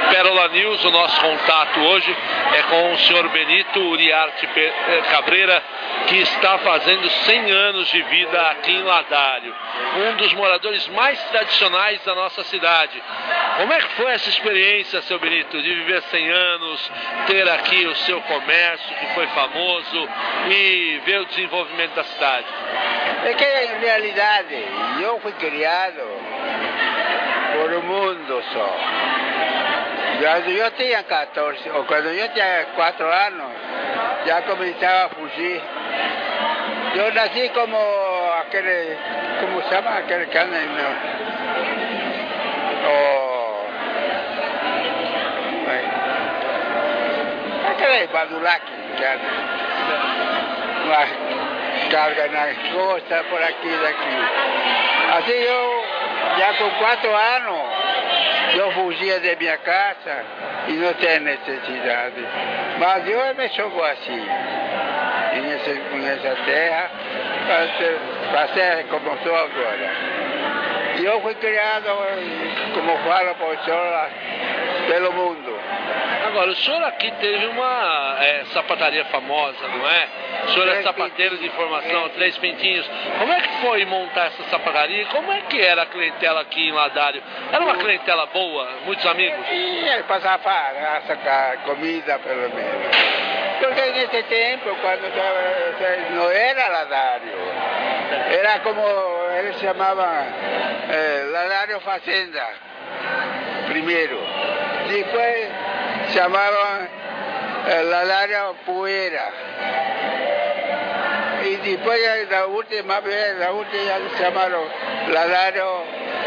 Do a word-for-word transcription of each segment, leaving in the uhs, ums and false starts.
Pérola News, o nosso contato hoje é com o senhor Benito Uriarte Cabreira, que está fazendo cem anos de vida aqui em Ladário, um dos moradores mais tradicionais da nossa cidade. Como é que foi essa experiência, seu Benito, de viver cem anos, ter aqui o seu comércio, que foi famoso, e ver o desenvolvimento da cidade? É que, em realidade, eu fui criado por um mundo só. Quando eu tinha quatorze, ou quando eu tinha quatro anos, já começava a fugir. Eu nasci como aquele, como se chama aquele que anda no, aquele badulaque que anda, uma carga nas costas por aqui e daqui. Assim eu, já com quatro anos, eu fugia de minha casa e não tem necessidade. Mas eu me jogo assim, nessa terra, para ser, para ser como sou agora. E eu fui criado, como falo para o senhor, pelo mundo. Agora, o senhor aqui teve uma é, sapataria famosa, não é? O senhor é sapateiro de informação, Três Pintinhos. Como é que foi montar essa sapataria? Como é que era a clientela aqui em Ladário? Era uma clientela boa? Muitos amigos? E ele passava a sacar comida, pelo menos. Porque nesse tempo, quando não era Ladário, era como eles chamavam eh, Ladário Fazenda, primeiro. Depois chamavam eh, Ladário Poeira. E depois, da última vez, da última chamaram Ladário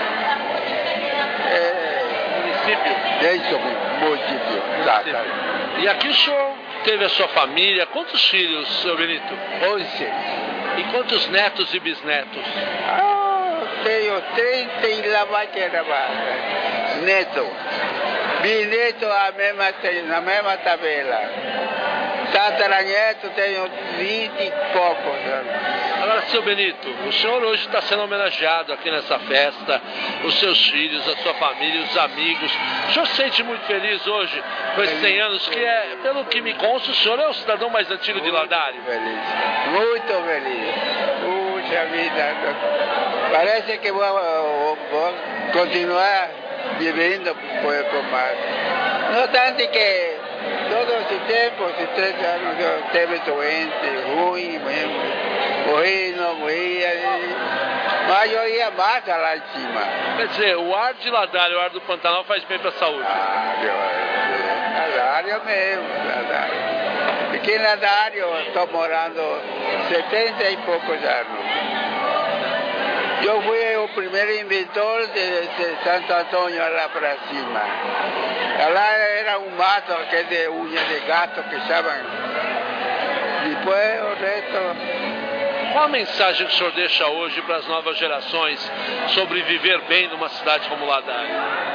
eh, município. É isso mesmo, município. Tá, tá. E aqui o senhor teve a sua família. Quantos filhos, seu Benito? Onze. E quantos netos e bisnetos? Ah, tenho trinta e lá vai que era mais. Neto. Bisneto a mesma, na mesma tabela. Tataraneto tenho vinte e poucos anos. Agora, seu Benito, o senhor hoje está sendo homenageado aqui nessa festa, os seus filhos, a sua família, os amigos. O senhor se sente muito feliz hoje com esses cem anos, que é, pelo que me consta, o senhor é o cidadão mais antigo de Ladário? Muito feliz, muito feliz. Puxa vida, parece que vou, vou, vou continuar vivendo por, por mais. Não tanto que todo esse tempo, esses três anos, eu esteve doente, ruim mesmo. Morri, não morria, mas eu ia mais lá em cima. Quer dizer, o ar de Ladário, o ar do Pantanal faz bem para a saúde? Ah, eu, Ladário mesmo, Ladário. Aqui em Ladário eu estou morando setenta e poucos anos. Eu fui o primeiro inventor de, de Santo Antônio lá para cima. Lá era um mato que de unha de gato que chamam. Depois o resto. Qual a mensagem que o senhor deixa hoje para as novas gerações sobre viver bem numa cidade como Ladário?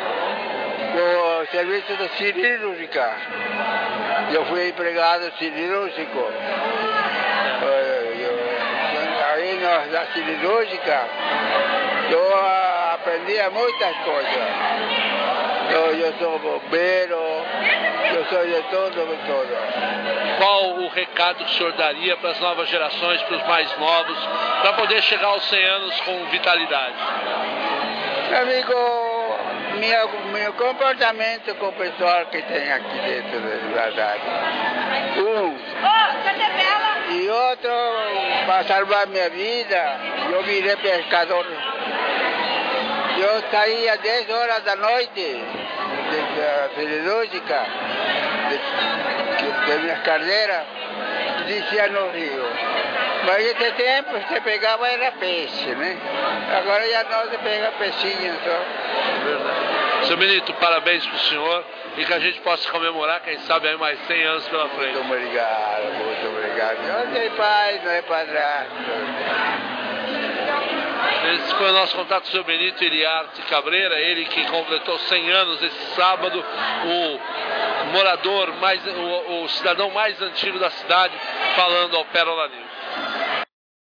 O serviço de cirúrgica. Eu fui empregado cirúrgico. Aí na cirúrgica eu aprendi muitas coisas. Eu, eu sou bombeiro, eu sou de tudo, de tudo. Qual o recado que o senhor daria para as novas gerações, para os mais novos, para poder chegar aos cem anos com vitalidade? Amigo, meu, meu comportamento com o pessoal que tem aqui dentro do Ladário. Um. E outro, para salvar minha vida, eu virei pescador. Eu saía às dez horas da noite da cirúrgica, de, de minhas carreiras, e descia no rio. Mas nesse tempo você pegava era peixe, né? Agora já não se pega peixinho só. Verdade. Seu Benito, parabéns para o senhor e que a gente possa comemorar, quem sabe, aí mais cem anos pela frente. Muito obrigado, muito obrigado. Não é pai, não é padrasto. Esse foi o nosso contato com o seu Benito Uriarte Cabreira, ele que completou cem anos esse sábado, o morador, mais, o, o cidadão mais antigo da cidade, falando ao Pérola News.